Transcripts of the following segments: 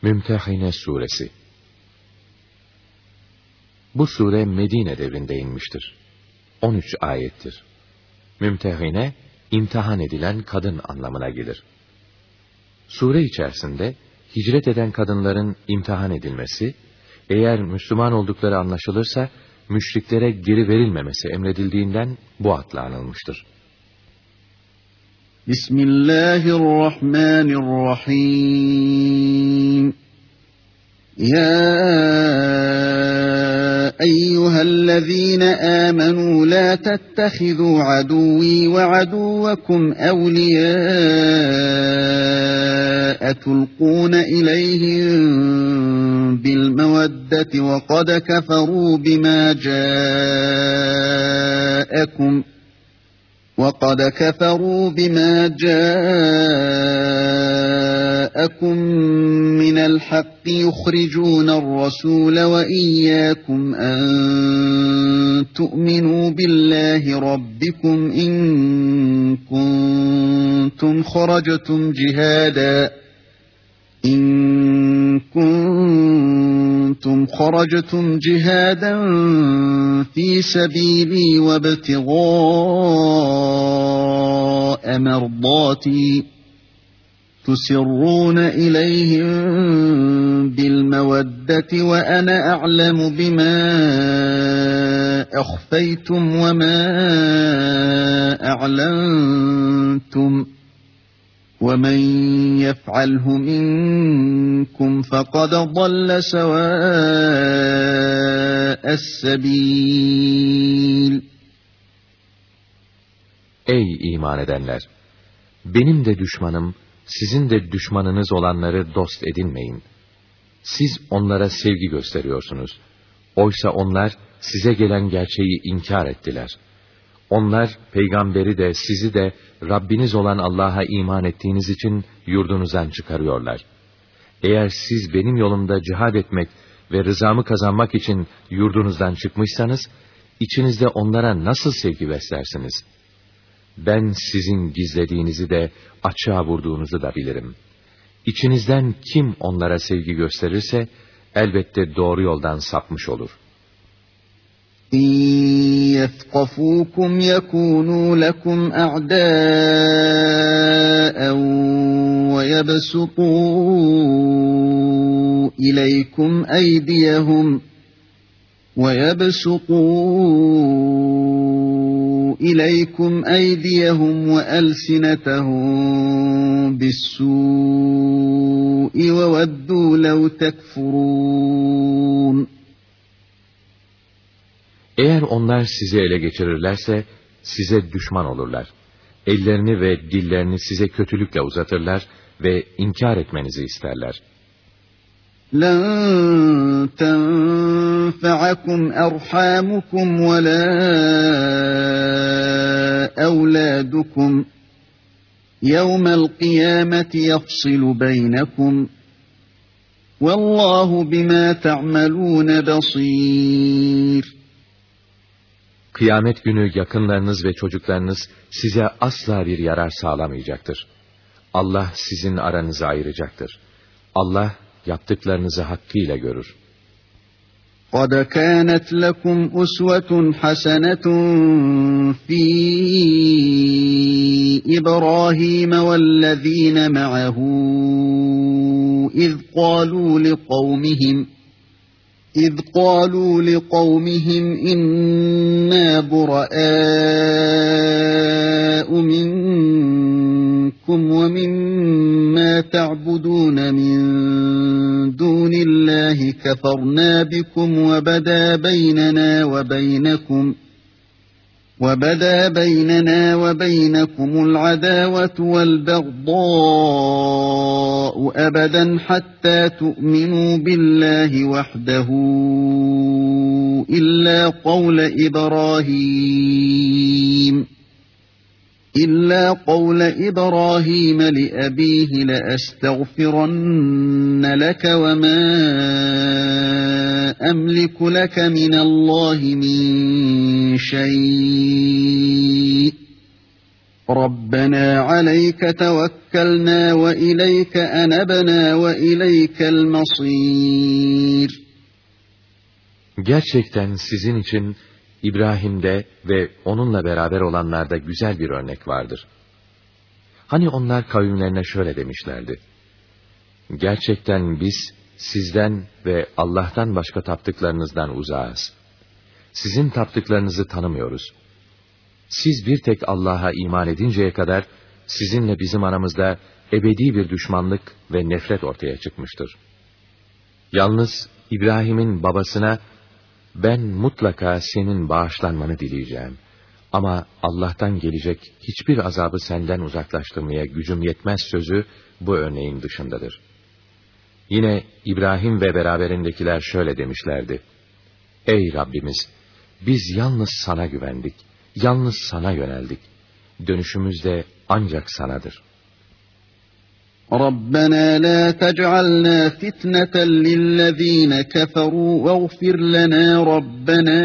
Mümtehine Suresi. Bu sure Medine devrinde inmiştir. 13 ayettir. Mümtehine, imtihan edilen kadın anlamına gelir. Sure içerisinde hicret eden kadınların imtihan edilmesi, eğer Müslüman oldukları anlaşılırsa müşriklere geri verilmemesi emredildiğinden bu adla anılmıştır. Bismillahirrahmanirrahim. Ya eyyühellezîne âmenû lâ tettehidû adûvî ve adûvekum evliyâe tulqûne ileyhim bilmeveddeti ve kad keferû bimâ câekum وَقَدْ كَفَرُوا بِمَا جَاءَكُم مِّنَ الْحَقِّ يُخْرِجُونَ الرَّسُولَ وَإِيَّاكُمْ أَن تُؤْمِنُوا بِاللَّهِ رَبِّكُمْ إِن كُنتُمْ خرجتم جهادا في سبيلي وابتغاء مرضاتي تسرون إليهم بالمودة وأنا أعلم بما أخفيتم وما أعلنتم وَمَنْ يَفْعَلْهُ مِنْكُمْ فَقَدْ ضَلَّ سَوَاءَ السَّبِيلِ. Ey iman edenler! Benim de düşmanım, sizin de düşmanınız olanları dost edinmeyin. Siz onlara sevgi gösteriyorsunuz. Oysa onlar size gelen gerçeği inkar ettiler. Onlar, peygamberi de sizi de Rabbiniz olan Allah'a iman ettiğiniz için yurdunuzdan çıkarıyorlar. Eğer siz benim yolumda cihad etmek ve rızamı kazanmak için yurdunuzdan çıkmışsanız, içinizde onlara nasıl sevgi beslersiniz? Ben sizin gizlediğinizi de açığa vurduğunuzu da bilirim. İçinizden kim onlara sevgi gösterirse, elbette doğru yoldan sapmış olur. يَثْقَفُوكُمْ يَكُونُوا لَكُمْ أَعْدَاءً وَيَبْسُطُوا إِلَيْكُمْ أَيْدِيَهُمْ وَأَلْسِنَتَهُم بِالسُّوءِ وَوَدُّوا لَوْ تَكْفُرُونَ. Eğer onlar sizi ele geçirirlerse, size düşman olurlar. Ellerini ve dillerini size kötülükle uzatırlar ve inkar etmenizi isterler. لَنْ تَنْفَعَكُمْ أَرْحَامُكُمْ وَلَا أَوْلَادُكُمْ يَوْمَ الْقِيَامَةِ يَفْصِلُ بَيْنَكُمْ وَاللّٰهُ بِمَا تَعْمَلُونَ بَصِيرٌ. Kıyamet günü yakınlarınız ve çocuklarınız size asla bir yarar sağlamayacaktır. Allah sizin aranızı ayıracaktır. Allah yaptıklarınızı hakkıyla görür. قَدْ كَانَتْ لَكُمْ أُسْوَةٌ حَسَنَةٌ فِي إِبْرَاهِيمَ وَالَّذِينَ مَعَهُ إِذْ قَالُوا لِقَوْمِهِمْ إِنَّا بُرَآءُ مِنْكُمْ وَمِمَّا تَعْبُدُونَ مِنْ دُونِ اللَّهِ كَفَرْنَا بِكُمْ وَبَدَا بَيْنَنَا وَبَيْنَكُمُ الْعَدَاوَةُ وَالْبَغْضَاءُ أَبَدًا حَتَّى تُؤْمِنُوا بِاللَّهِ وَحْدَهُ إِلَّا قَوْلَ إِبْرَاهِيمَ لِأَبِيهِ لَأَسْتَغْفِرَنَّ لَكَ وَمَا أَمْلِكُ لَكَ مِنَ اللَّهِ مِنْ شَيْءٍ رَبَّنَا عَلَيْكَ تَوَكَّلْنَا وَإِلَيْكَ أَنَبْنَا وَإِلَيْكَ الْمَصِيرُ. Gerçekten sizin için İbrahim'de ve onunla beraber olanlarda güzel bir örnek vardır. Hani onlar kavimlerine şöyle demişlerdi: gerçekten biz sizden ve Allah'tan başka taptıklarınızdan uzağız. Sizin taptıklarınızı tanımıyoruz. Siz bir tek Allah'a iman edinceye kadar sizinle bizim aramızda ebedi bir düşmanlık ve nefret ortaya çıkmıştır. Yalnız İbrahim'in babasına, ben mutlaka senin bağışlanmanı dileyeceğim ama Allah'tan gelecek hiçbir azabı senden uzaklaştırmaya gücüm yetmez sözü bu örneğin dışındadır. Yine İbrahim ve beraberindekiler şöyle demişlerdi: ey Rabbimiz, biz yalnız sana güvendik, yalnız sana yöneldik. Dönüşümüz de ancak sanadır. رَبَّنَا لَا تَجْعَلْنَا فِتْنَةً لِلَّذ۪ينَ كَفَرُوا وَاغْفِرْ لَنَا رَبَّنَا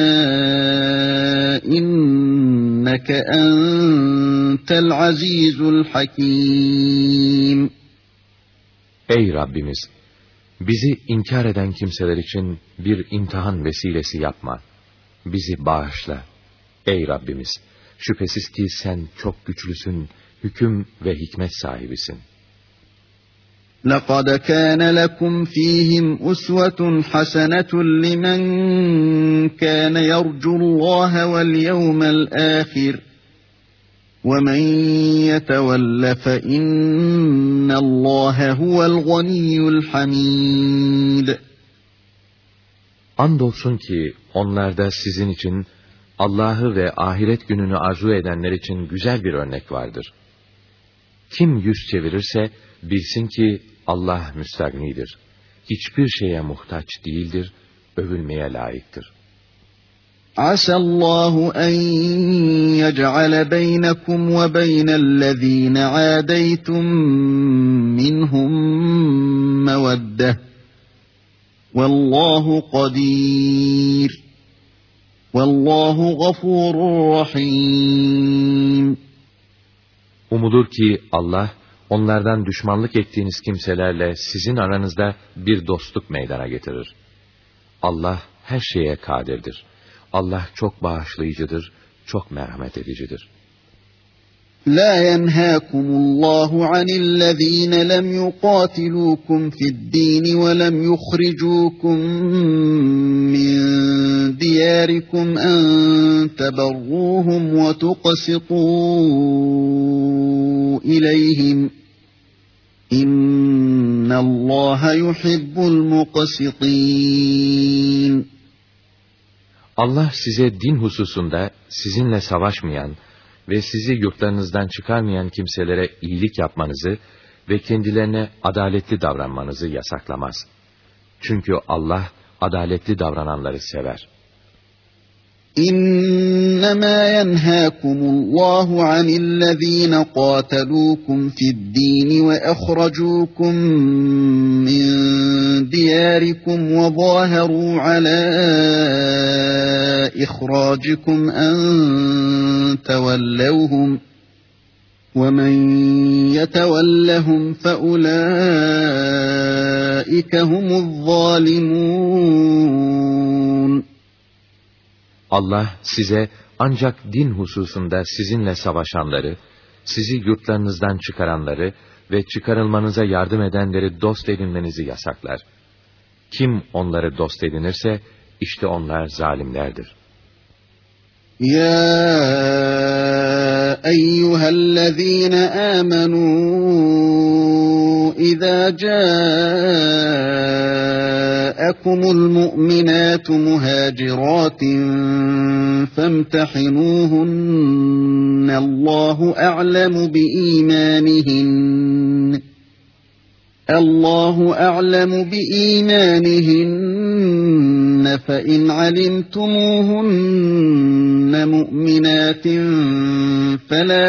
إِنَّكَ أَنْتَ الْعَز۪يزُ الْحَك۪يمُ. Ey Rabbimiz! Bizi inkar eden kimseler için bir imtihan vesilesi yapma. Bizi bağışla. Ey Rabbimiz! Şüphesiz ki sen çok güçlüsün, hüküm ve hikmet sahibisin. لَقَدْ كَانَ لَكُمْ ف۪يهِمْ أُسْوَةٌ حَسَنَةٌ لِمَنْ كَانَ يَرْجُو اللّٰهَ وَالْيَوْمَ الْآخِرَ وَمَنْ يَتَوَلَّ فَإِنَّ اللّٰهَ هُوَ الْغَنِيُّ الْحَمِيدُ. Andolsun ki onlarda sizin için, Allah'ı ve ahiret gününü arzu edenler için güzel bir örnek vardır. Kim yüz çevirirse bilsin ki Allah müstagnidir. Hiçbir şeye muhtaç değildir, övülmeye layıktır. Asallahu en yec'ale beynekum ve beynellezîne âdeytum minhum meveddeh. Vallahu kadir. Vallahu gafurur rahim. Umulur ki Allah, onlardan düşmanlık ettiğiniz kimselerle sizin aranızda bir dostluk meydana getirir. Allah her şeye kadirdir. Allah çok bağışlayıcıdır, çok merhamet edicidir. La yenhâkumullahu anillezîne lem yukâtilûkum fi'd-dîn ve lem yukhrijûkum min diyârikum en teberrûhum ve tuqsitû ileyhim. İnnallâhe yuhibbul muqsitîn. Allah size din hususunda sizinle savaşmayan ve sizi yurtlarınızdan çıkarmayan kimselere iyilik yapmanızı ve kendilerine adaletli davranmanızı yasaklamaz. Çünkü Allah adaletli davrananları sever. İnnemâ yenhâkumullahu anillezîne qâtelûkum fi'd-dîn ve ehracûkum min diyârikum ve zâherû alâ ihrâcikum en tevellevhum وَمَنْ يَتَوَلَّهُمْ فَأُولَٰئِكَ هُمُ الظَّالِمُونَ. Allah size ancak din hususunda sizinle savaşanları, sizi yurtlarınızdan çıkaranları ve çıkarılmanıza yardım edenleri dost edinmenizi yasaklar. Kim onları dost edinirse, işte onlar zalimlerdir. Ya eyyühellezîne âmenû izâ câekumul mu'minâtu muhâcirâtin femtehinûhunne Allâhu a'lemu biîmânihinne. Allahu a'lemu biîmânihinne fein alimtumuhunne mu'minâtin felâ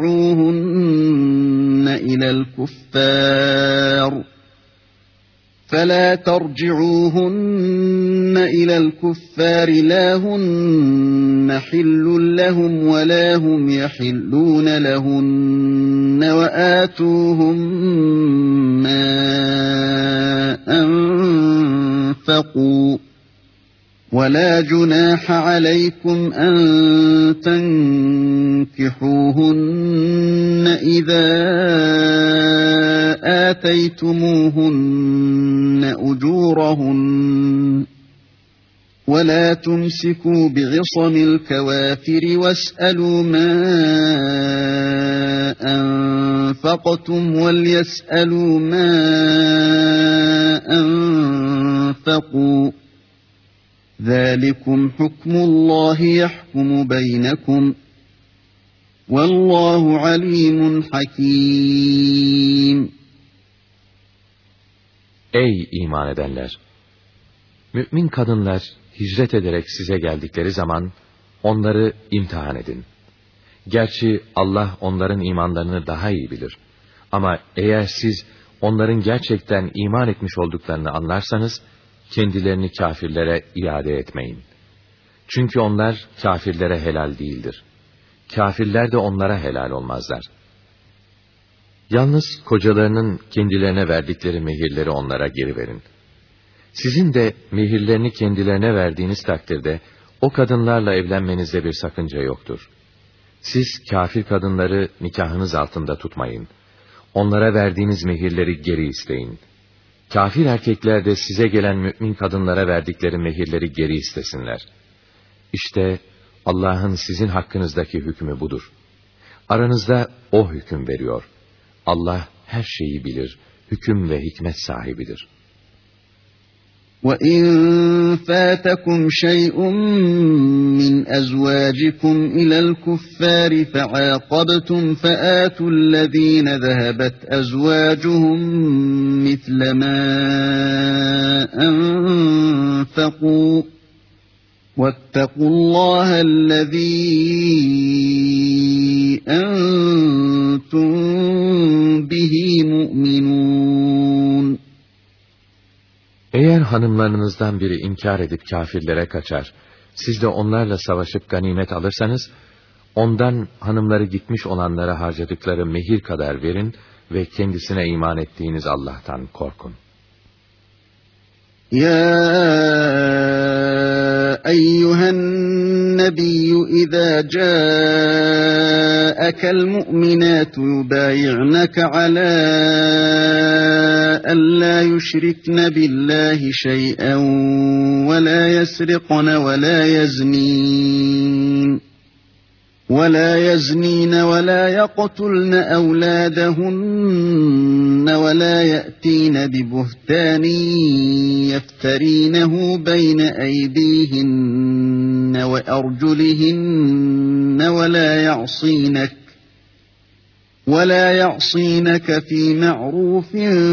terci'ûhunne ilel kuffâr. فَلَا تَرْجِعُوهُنَّ إِلَى الْكُفَّارِ لَا هُنَّ حِلٌّ لَّهُمْ وَلَا هُمْ يَحِلُّونَ لَهُنَّ وَآتُوهُم مَّا أَنفَقُوا وَلَا جُنَاحَ عَلَيْكُمْ أَن تَنكِحُوهُنَّ إِذَا آتَيْتُمُوهُنَّ أُجُورَهُنَّ وَلَا تُمْسِكُوا بِعِصَمِ الْكَوَافِرِ وَاسْأَلُوا مَا أَنفَقْتُمْ وَلْيَسْأَلُوا مَا أَنفَقُوا ذَٰلِكُمْ حُكْمُ اللّٰهِ يَحْكُمُ بَيْنَكُمْ وَاللّٰهُ عَلِيمٌ حَكِيمٌ. Ey iman edenler! Mümin kadınlar hicret ederek size geldikleri zaman onları imtihan edin. Gerçi Allah onların imanlarını daha iyi bilir. Ama eğer siz onların gerçekten iman etmiş olduklarını anlarsanız, kendilerini kâfirlere iade etmeyin. Çünkü onlar kâfirlere helal değildir. Kâfirler de onlara helal olmazlar. Yalnız kocalarının kendilerine verdikleri mehirleri onlara geri verin. Sizin de mehirlerini kendilerine verdiğiniz takdirde o kadınlarla evlenmenizde bir sakınca yoktur. Siz kâfir kadınları nikahınız altında tutmayın. Onlara verdiğiniz mehirleri geri isteyin. Kâfir erkekler de size gelen mümin kadınlara verdikleri mehirleri geri istesinler. İşte Allah'ın sizin hakkınızdaki hükmü budur. Aranızda o hüküm veriyor. Allah her şeyi bilir, hüküm ve hikmet sahibidir. وَإِنْ فَاتَكُمْ شَيْءٌ مِّنْ أَزْوَاجِكُمْ إِلَى الْكُفَّارِ فَعَاقَبْتُمْ فَآتُوا الَّذِينَ ذَهَبَتْ أَزْوَاجُهُمْ مِثْلَ مَا أَنفَقُوا وَاتَّقُوا اللَّهَ الَّذِي أَنْتُمْ بِهِ مُؤْمِنُونَ. Eğer hanımlarınızdan biri inkar edip kâfirlere kaçar, siz de onlarla savaşıp ganimet alırsanız, ondan hanımları gitmiş olanlara harcadıkları mehir kadar verin ve kendisine iman ettiğiniz Allah'tan korkun. Ya eyyühen nebiyyü izâ câekel mu'minâtu yubâyi'neke alâ en lâ yüşrikne billâhi şey'en ve lâ yesriqne ve lâ yeznîn. وَلَا يَزْنِينَ وَلَا يَقْتُلْنَ أَوْلَادَهُنَّ وَلَا يَأْتِينَ بِبُهْتَانٍ يَفْتَرِينَهُ بَيْنَ أَيْدِيهِنَّ وَأَرْجُلِهِنَّ وَلَا يَعْصِينَكَ فِي مَعْرُوفٍ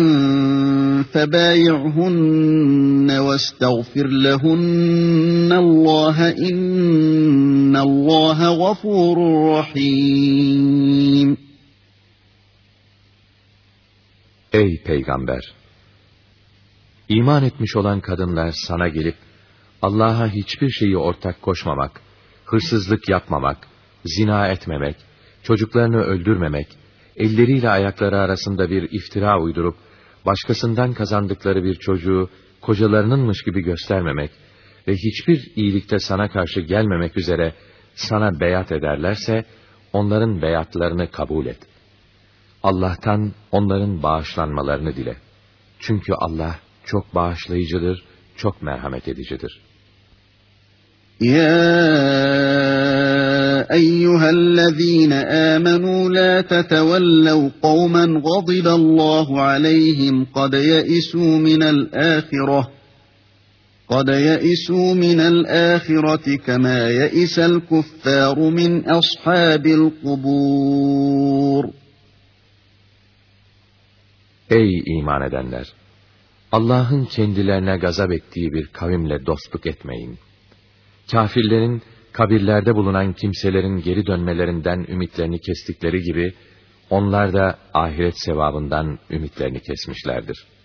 فَبَايِعْهُنَّ وَاسْتَغْفِرْ لَهُنَّ اللّٰهَ إِنَّ اللّٰهَ غَفُورٌ رَحِيمٌ. Ey Peygamber! İman etmiş olan kadınlar sana gelip, Allah'a hiçbir şeyi ortak koşmamak, hırsızlık yapmamak, zina etmemek, çocuklarını öldürmemek, elleriyle ayakları arasında bir iftira uydurup, başkasından kazandıkları bir çocuğu kocalarınınmış gibi göstermemek ve hiçbir iyilikte sana karşı gelmemek üzere sana beyat ederlerse, onların beyatlarını kabul et. Allah'tan onların bağışlanmalarını dile. Çünkü Allah çok bağışlayıcıdır, çok merhamet edicidir. Ya eyyühellezîne âmenû lâ tetevellev kavmen gadiballâhu aleyhim kad ye'isû minel âhireti kemâ ye'isel kuffâru min ashâbil kubûr. Ey iman edenler! Allah'ın kendilerine gazap ettiği bir kavimle dostluk etmeyin. Kâfirlerin, kabirlerde bulunan kimselerin geri dönmelerinden ümitlerini kestikleri gibi, onlar da ahiret sevabından ümitlerini kesmişlerdir.